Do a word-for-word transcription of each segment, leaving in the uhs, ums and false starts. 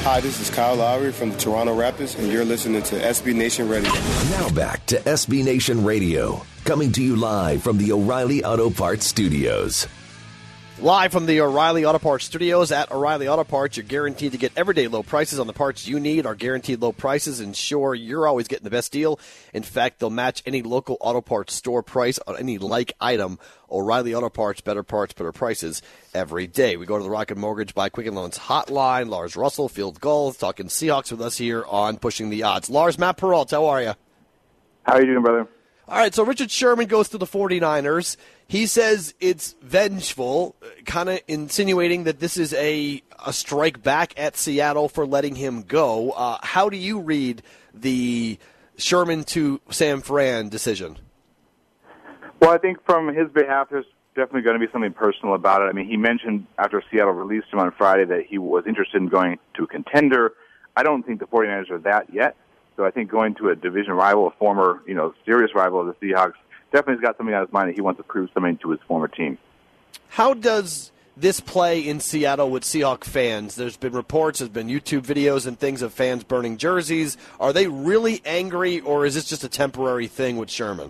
Hi, this is Kyle Lowry from the Toronto Raptors, and you're listening to S B Nation Radio. Now back to S B Nation Radio, coming to you live from the O'Reilly Auto Parts Studios. Live from the O'Reilly Auto Parts Studios at O'Reilly Auto Parts, you're guaranteed to get everyday low prices on the parts you need. Our guaranteed low prices ensure you're always getting the best deal. In fact, they'll match any local auto parts store price on any like item. O'Reilly Auto Parts, better parts, better prices every day. We go to the Rocket Mortgage by Quicken Loans hotline. Lars Russell, Field Gulls, talking Seahawks with us here on Pushing the Odds. Lars, Matt Peralt, how are you? How are you doing, brother? All right, so Richard Sherman goes to the 49ers. He says it's vengeful, kind of insinuating that this is a, a strike back at Seattle for letting him go. Uh, how do you read the Sherman to San Fran decision? Well, I think from his behalf, there's definitely going to be something personal about it. I mean, he mentioned after Seattle released him on Friday that he was interested in going to a contender. I don't think the 49ers are that yet. So I think going to a division rival, a former, you know, serious rival of the Seahawks, definitely has got something on his mind that he wants to prove something to his former team. How does this play in Seattle with Seahawks fans? There's been reports, there's been YouTube videos and things of fans burning jerseys. Are they really angry, or is this just a temporary thing with Sherman?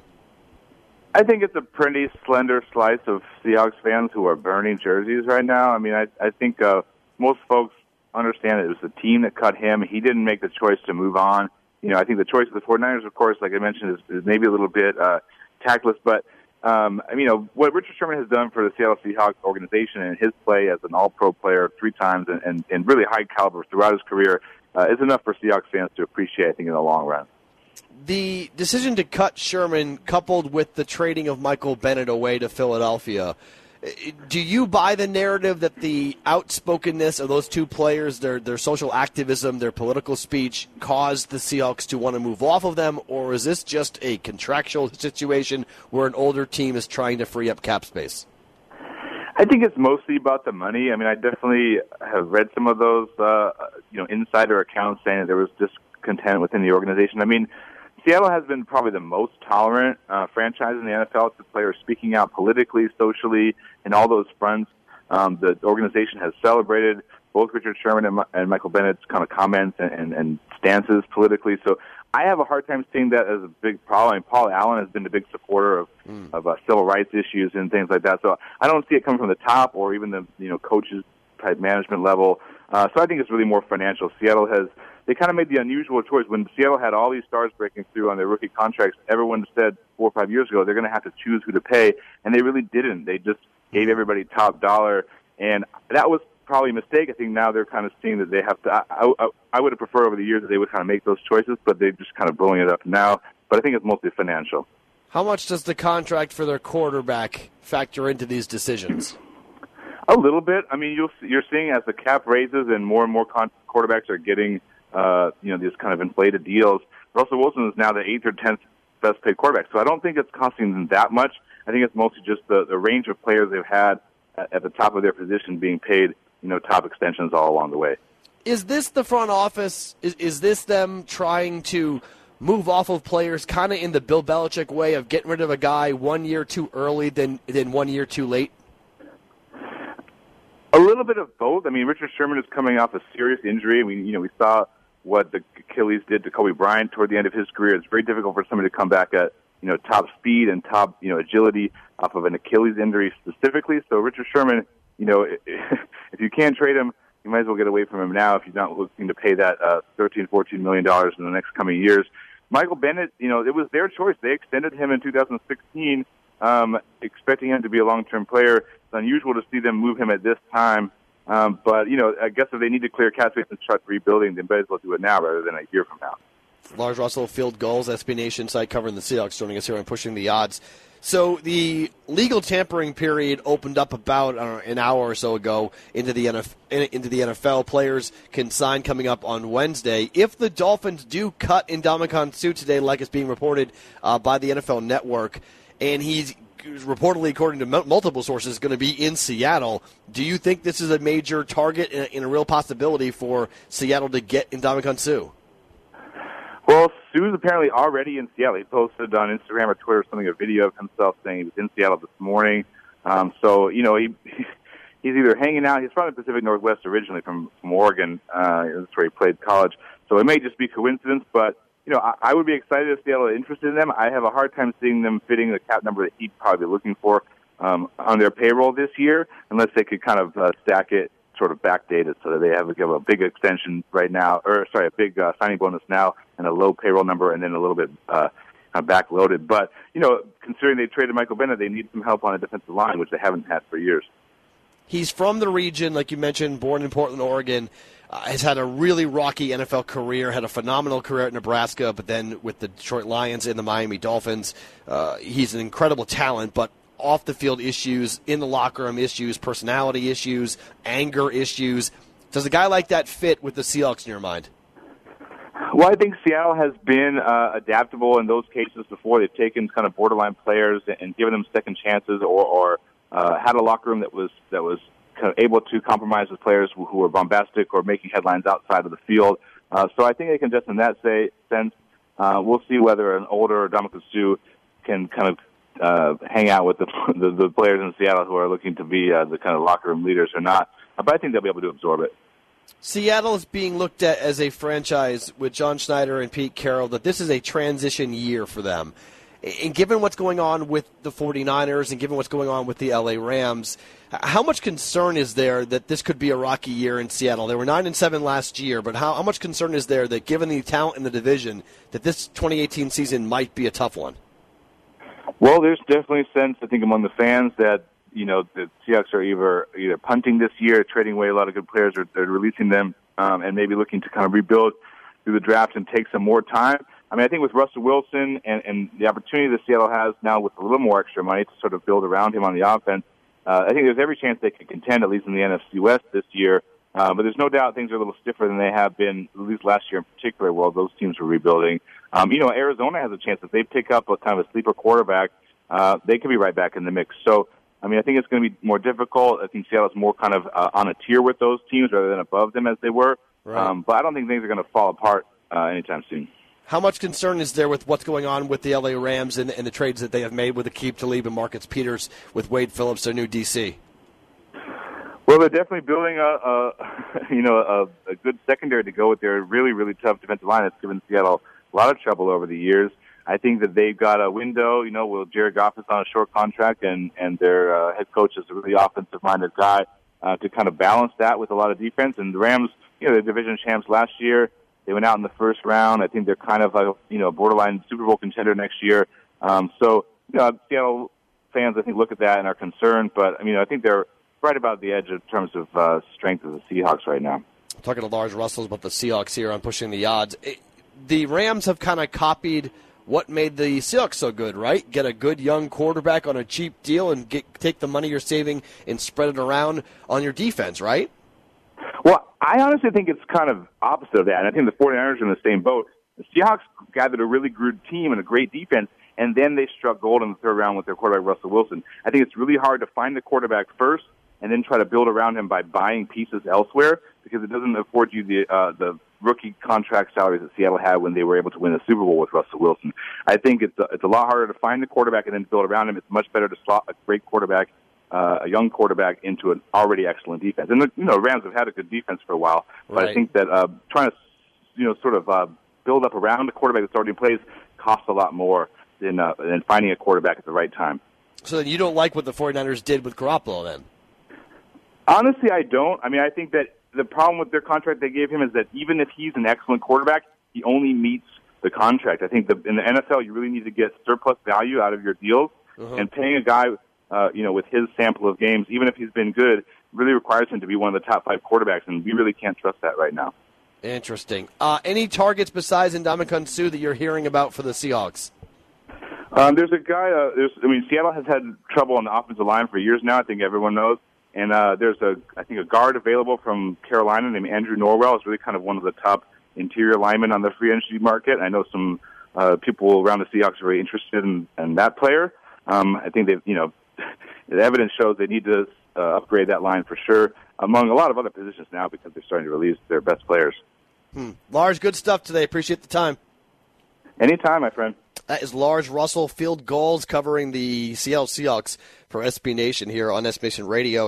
I think it's a pretty slender slice of Seahawks fans who are burning jerseys right now. I mean, I, I think uh, most folks understand that it was the team that cut him. He didn't make the choice to move on. You know, I think the choice of the 49ers, of course, like I mentioned, is, is maybe a little bit uh, tactless. But, um, I mean, you know, what Richard Sherman has done for the Seattle Seahawks organization and his play as an all-pro player three times and, and, and really high caliber throughout his career uh, is enough for Seahawks fans to appreciate, I think, in the long run. The decision to cut Sherman, coupled with the trading of Michael Bennett away to Philadelphia, do you buy the narrative that the outspokenness of those two players, their their social activism, their political speech, caused the Seahawks to want to move off of them, or is this just a contractual situation where an older team is trying to free up cap space? I think it's mostly about the money. I mean, I definitely have read some of those, uh, you know, insider accounts saying that there was discontent within the organization. I mean, Seattle has been probably the most tolerant uh, franchise in the N F L to players speaking out politically, socially, and all those fronts. Um, the organization has celebrated both Richard Sherman and, and Michael Bennett's kind of comments and, and, and stances politically. So I have a hard time seeing that as a big problem. I mean, Paul Allen has been a big supporter of, mm. of uh, civil rights issues and things like that. So I don't see it coming from the top or even the you know coaches type management level. Uh, so I think it's really more financial. Seattle has they kind of made the unusual choice. When Seattle had all these stars breaking through on their rookie contracts, everyone said four or five years ago they're going to have to choose who to pay, and they really didn't. They just gave everybody top dollar, and that was probably a mistake. I think now they're kind of seeing that they have to. I, I, I would have preferred over the years that they would kind of make those choices, but they're just kind of blowing it up now. But I think it's mostly financial. How much does the contract for their quarterback factor into these decisions? A little bit. I mean, you'll, you're seeing as the cap raises and more and more con- quarterbacks are getting Uh, you know, these kind of inflated deals. Russell Wilson is now the eighth or tenth best paid quarterback. So I don't think it's costing them that much. I think it's mostly just the, the range of players they've had at, at the top of their position being paid, you know, top extensions all along the way. Is this the front office? Is, is this them trying to move off of players kind of in the Bill Belichick way of getting rid of a guy one year too early than, than one year too late? A little bit of both. I mean, Richard Sherman is coming off a serious injury. We, you know, we saw what the Achilles did to Kobe Bryant toward the end of his career. It's very difficult for somebody to come back at, you know, top speed and top, you know, agility off of an Achilles injury specifically. So Richard Sherman, you know, if you can't trade him, you might as well get away from him now if you're not looking to pay that uh, thirteen, fourteen million dollars in the next coming years. Michael Bennett, you know, it was their choice. They extended him in two thousand sixteen, um, expecting him to be a long-term player. It's unusual to see them move him at this time. Um, but, you know, I guess if they need to clear cap space and start rebuilding, they might as well do it now rather than a year from now. Lars Russell, Field Gulls, S B Nation site covering the Seahawks, joining us here on Pushing the Odds. So the legal tampering period opened up about I don't know, an hour or so ago into the N F L, into the N F L. Players can sign coming up on Wednesday. If the Dolphins do cut Ndamukong Suh today, like it's being reported uh, by the N F L Network, and he's reportedly, according to multiple sources, going to be in Seattle, do you think this is a major target and a, and a real possibility for Seattle to get Ndamukong Suh? Well, Suh's apparently already in Seattle. He posted on Instagram or Twitter something, a video of himself saying he was in Seattle this morning. Um, so, you know, he he's either hanging out. He's from the Pacific Northwest originally, from from Oregon. Uh, that's where he played college. So it may just be coincidence, but you know, I, I would be excited if Seattle is interested in them. I have a hard time seeing them fitting the cap number that he'd probably be looking for um, on their payroll this year, unless they could kind of uh, stack it sort of backdated so that they have, give a big extension right now, or sorry, a big uh, signing bonus now and a low payroll number, and then a little bit uh, kind of backloaded. But you know, considering they traded Michael Bennett, they need some help on a defensive line, which they haven't had for years. He's from the region, like you mentioned, born in Portland, Oregon. Uh, has had a really rocky N F L career, had a phenomenal career at Nebraska, but then with the Detroit Lions and the Miami Dolphins, uh, he's an incredible talent, but off-the-field issues, in the locker room issues, personality issues, anger issues. Does a guy like that fit with the Seahawks in your mind? Well, I think Seattle has been uh, adaptable in those cases before. They've taken kind of borderline players and given them second chances, or, or uh, had a locker room that was that was kind of able to compromise with players who, who were bombastic or making headlines outside of the field. Uh, so I think they can just, in that say, sense, uh, we'll see whether an older Ndamukong Suh can kind of uh, hang out with the, the the players in Seattle who are looking to be uh, the kind of locker room leaders or not. Uh, but I think they'll be able to absorb it. Seattle is being looked at as a franchise with John Schneider and Pete Carroll that this is a transition year for them. And given what's going on with the 49ers and given what's going on with the L A Rams, how much concern is there that this could be a rocky year in Seattle? They were nine and seven last year, but how, how much concern is there that given the talent in the division that this twenty eighteen season might be a tough one? Well, there's definitely a sense, I think, among the fans that, you know, the Seahawks are either either punting this year, trading away a lot of good players, or they're releasing them um, and maybe looking to kind of rebuild through the draft and take some more time. I mean, I think with Russell Wilson and, and the opportunity that Seattle has now with a little more extra money to sort of build around him on the offense, uh, I think there's every chance they could contend, at least in the N F C West this year. Uh, but there's no doubt things are a little stiffer than they have been, at least last year in particular, while those teams were rebuilding. Um, you know, Arizona has a chance if they pick up a kind of a sleeper quarterback, uh, they could be right back in the mix. So, I mean, I think it's going to be more difficult. I think Seattle's more kind of uh, on a tier with those teams rather than above them as they were. Right. Um, but I don't think things are going to fall apart uh, anytime soon. How much concern is there with what's going on with the L A Rams and, and the trades that they have made with Aqib Talib and Marcus Peters with Wade Phillips, their new D C? Well, they're definitely building a, a you know a, a good secondary to go with their really really tough defensive line that's given Seattle a lot of trouble over the years. I think that they've got a window. You know, well, Jared Goff is on a short contract, and and their uh, head coach is a really offensive minded guy uh, to kind of balance that with a lot of defense. And the Rams, you know, they're division champs last year. They went out in the first round. I think they're kind of a, you know, borderline Super Bowl contender next year. Um, so, you know, Seattle fans, I think, look at that and are concerned. But, I mean, I think they're right about the edge in terms of uh, strength of the Seahawks right now. Talking to Lars Russell about the Seahawks here on Pushing the Odds. It, the Rams have kind of copied what made the Seahawks so good, right? Get a good young quarterback on a cheap deal and get, take the money you're saving and spread it around on your defense, right? Well, I honestly think it's kind of opposite of that, and I think the 49ers are in the same boat. The Seahawks gathered a really good team and a great defense, and then they struck gold in the third round with their quarterback, Russell Wilson. I think it's really hard to find the quarterback first and then try to build around him by buying pieces elsewhere, because it doesn't afford you the uh, the rookie contract salaries that Seattle had when they were able to win the Super Bowl with Russell Wilson. I think it's a, it's a lot harder to find the quarterback and then build around him. It's much better to slot a great quarterback, uh, a young quarterback, into an already excellent defense. And the, you know, Rams have had a good defense for a while, but right. I think that uh, trying to you know sort of uh, build up around a quarterback that's already in place costs a lot more than uh, than finding a quarterback at the right time. So then you don't like what the 49ers did with Garoppolo then? Honestly, I don't. I mean, I think that the problem with their contract they gave him is that even if he's an excellent quarterback, he only meets the contract. I think the, in the N F L, you really need to get surplus value out of your deals, uh-huh. and paying a guy, uh, you know, with his sample of games, even if he's been good, really requires him to be one of the top five quarterbacks, and we really can't trust that right now. Interesting. Uh, any targets besides Ndamukong Suh that you're hearing about for the Seahawks? Um, there's a guy. Uh, there's, I mean, Seattle has had trouble on the offensive line for years now. I think everyone knows. And uh, there's a, I think, a guard available from Carolina named Andrew Norwell. Is really kind of one of the top interior linemen on the free agency market. I know some uh, people around the Seahawks are very interested in, in that player. Um, I think they, you know, the evidence shows they need to uh, upgrade that line for sure, among a lot of other positions now because they're starting to release their best players. Hmm. Lars, good stuff today. Appreciate the time. Anytime, my friend. That is Lars Russell, Field Goals, covering the Seattle Seahawks for S B Nation here on S B Nation Radio. And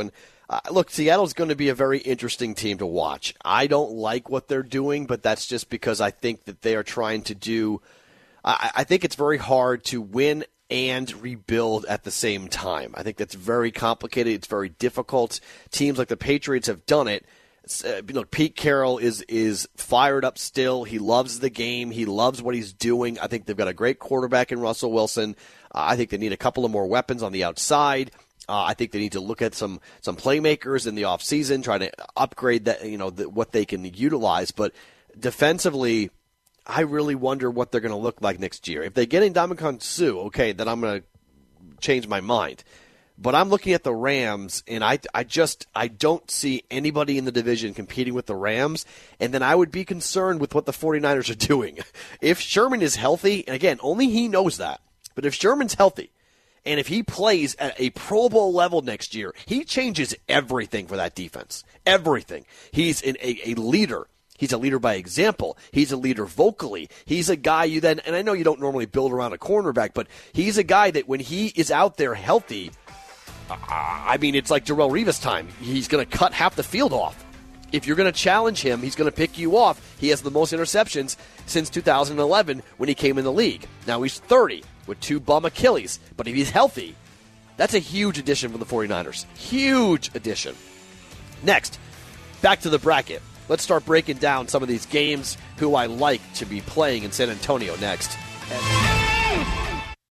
Uh, look, Seattle's going to be a very interesting team to watch. I don't like what they're doing, but that's just because I think that they are trying to do I, I think it's very hard to win and rebuild at the same time. I think that's very complicated. It's very difficult. Teams like the Patriots have done it. Uh, look, Pete Carroll is is fired up still. He loves the game. He loves what he's doing. I think they've got a great quarterback in Russell Wilson. Uh, I think they need a couple of more weapons on the outside. Uh, I think they need to look at some some playmakers in the offseason, try to upgrade that, you know, the, what they can utilize. But defensively, I really wonder what they're going to look like next year. If they get in Ndamukong Suh, okay, then I'm going to change my mind. But I'm looking at the Rams, and I, I just I don't see anybody in the division competing with the Rams, and then I would be concerned with what the 49ers are doing. If Sherman is healthy, and again, only he knows that, but if Sherman's healthy, and if he plays at a Pro Bowl level next year, he changes everything for that defense. Everything. He's an, a, a leader. He's a leader by example. He's a leader vocally. He's a guy you then, and I know you don't normally build around a cornerback, but he's a guy that when he is out there healthy, I mean, it's like Darrelle Revis time. He's going to cut half the field off. If you're going to challenge him, he's going to pick you off. He has the most interceptions since two thousand eleven when he came in the league. Now he's thirty with two bum Achilles. But if he's healthy, that's a huge addition for the 49ers. Huge addition. Next, back to the bracket. Let's start breaking down some of these games, who I like to be playing in San Antonio next. And